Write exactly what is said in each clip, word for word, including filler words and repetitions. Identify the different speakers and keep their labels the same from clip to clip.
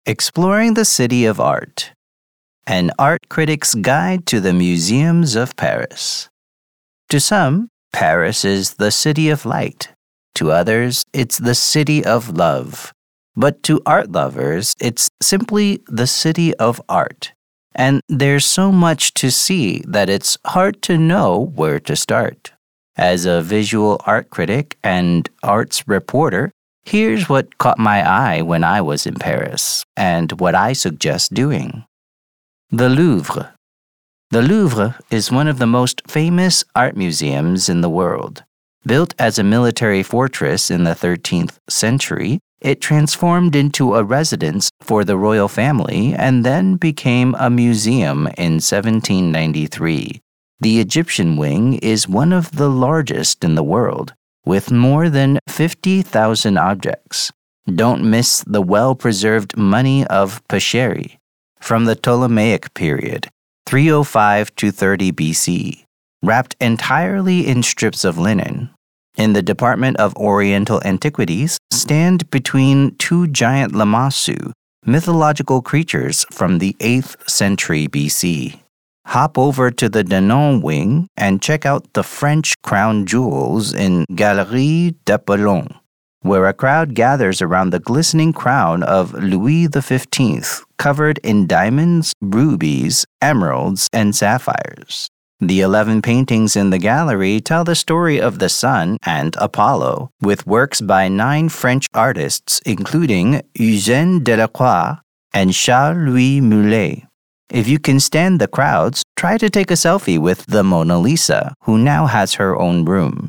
Speaker 1: Exploring the City of Art, an art critic's guide to the museums of Paris. To some, Paris is the city of light. To others, it's the city of love. But to art lovers, it's simply the city of art. And there's so much to see that it's hard to know where to start. As a visual art critic and arts reporter, here's what caught my eye when I was in Paris, and what I suggest doing. The Louvre. The Louvre is one of the most famous art museums in the world. Built as a military fortress in the thirteenth century, it transformed into a residence for the royal family and then became a museum in seventeen ninety-three. The Egyptian wing is one of the largest in the world, with more than fifty thousand objects. Don't miss the well-preserved money of Pecheri from the Ptolemaic period, three oh five to thirty B C, wrapped entirely in strips of linen. In the Department of Oriental Antiquities stand between two giant lamassu, mythological creatures from the eighth century B C. Hop over to the Denon wing and check out the French crown jewels in Galerie d'Apollon, where a crowd gathers around the glistening crown of Louis the fifteenth, covered in diamonds, rubies, emeralds, and sapphires. The eleven paintings in the gallery tell the story of the sun and Apollo, with works by nine French artists including Eugène Delacroix and Charles-Louis Muley. If you can stand the crowds, try to take a selfie with the Mona Lisa, who now has her own room.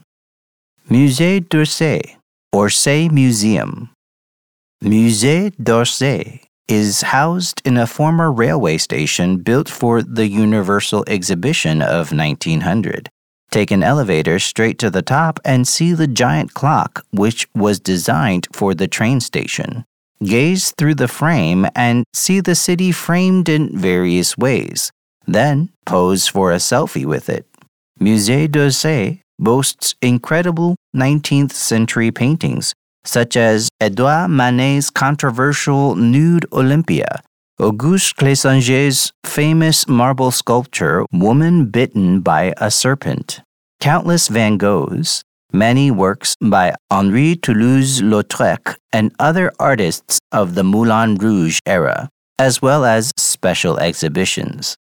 Speaker 1: Musée d'Orsay, Orsay Museum. Musée d'Orsay is housed in a former railway station built for the Universal Exhibition of nineteen hundred. Take an elevator straight to the top and see the giant clock, which was designed for the train station. Gaze through the frame and see the city framed in various ways. Then pose for a selfie with it. Musée d'Orsay boasts incredible nineteenth century paintings, such as Edouard Manet's controversial Nude Olympia, Auguste Clésange's famous marble sculpture Woman Bitten by a Serpent, countless Van Goghs, many works by Henri Toulouse-Lautrec and other artists of the Moulin Rouge era, as well as special exhibitions.